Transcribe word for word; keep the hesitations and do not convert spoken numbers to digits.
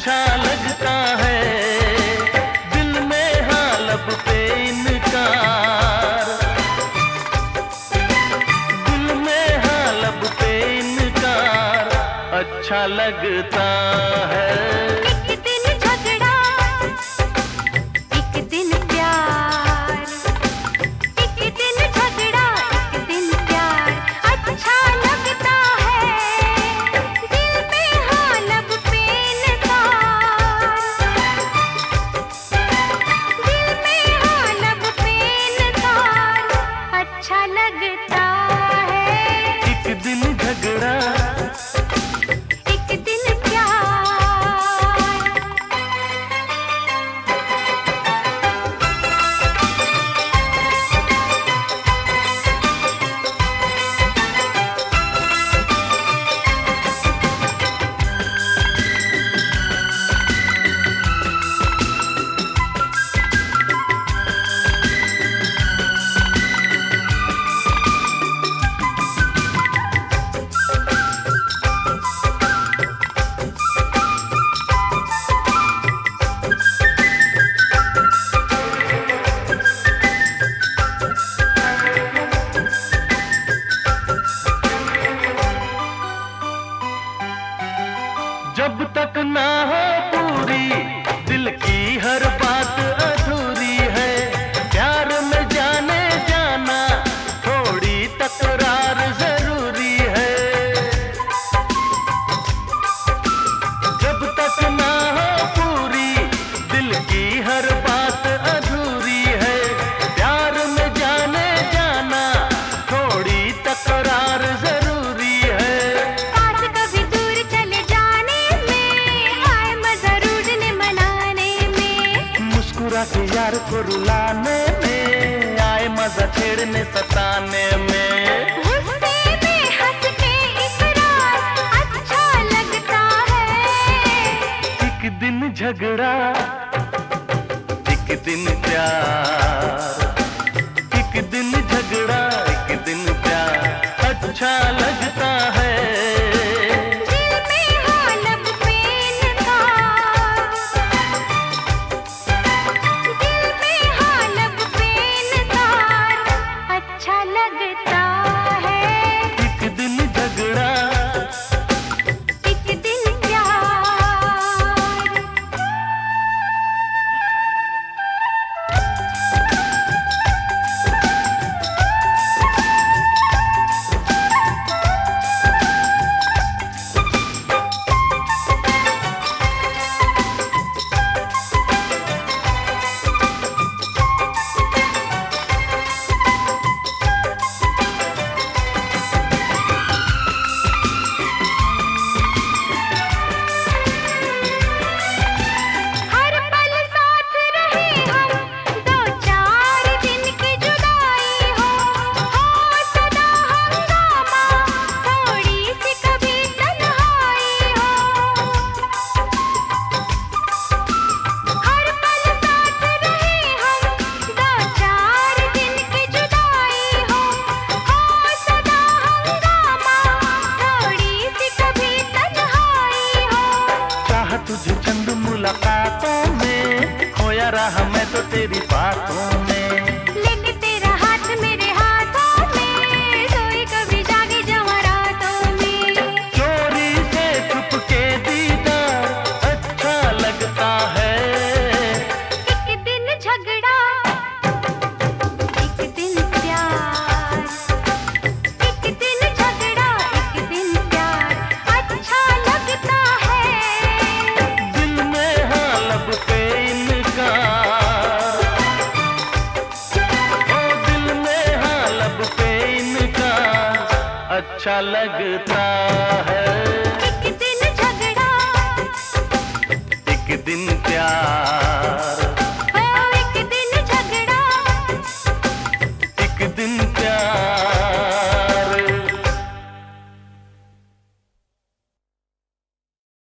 अच्छा लगता है, दिल में हाँ लब पे इनकार, दिल में हाँ लब पे इनकार अच्छा लगता है। एक दिन झगड़ा, एक दिन प्यार, एक दिन झगड़ा, एक दिन प्यार अच्छा लगता है, दिल में हाँ लब पे इनकार, दिल में हाँ लब पे इनकार अच्छा लगता है। एक दिन झगड़ा, जब तक ना हो पूरी दिल की हर बात अधूरी है, प्यार में जाने जाना थोड़ी तकरार जरूरी है। जब तक ना हो पूरी दिल की हर बात अधूरी है, प्यार में जाने जाना थोड़ी तकरार जरूरी है। पास कभी दूर चले जाने में आए मजा रूठने मनाने में, मुस्कुरा के यार को रुलाने में आए मजा छेड़ने सताने में, गुस्से में हंस के इकरार अच्छा लगता है। एक दिन झगड़ा, एक दिन प्यार, एक दिन झगड़ा, एक दिन प्यार अच्छा लगता है। दिल में हाँ लब पे इनकार, दिल में हाँ लब पे इनकार अच्छा लगता है। एक दिन झगड़ा, एक दिन प्यार। हर पल साथ रहे हम, दो चार दिन की जुदाई हो, हो सदा हंगामा, थोड़ी सी कभी तन्हाई हो। हर पल साथ रहे हम, दो चार दिन की जुदाई हो, हो सदा हंगामा, थोड़ी सी कभी तन्हाई हो। चाह तुझे चंद मुलाकातों में, खोया रहा मैं तो तेरी बातों में, लेके तेरा हाथ मेरे हाथों में, सोई कभी जागे जवां रातों में। चोरी से छुप के दीदार अच्छा लगता है। एक दिन झगड़ा, एक दिन प्यार, एक दिन झगड़ा, एक दिन प्यार अच्छा लगता है। दिल में हाँ लब पे इनकार, ओ दिल में हाँ लब पे इनकार अच्छा लगता है।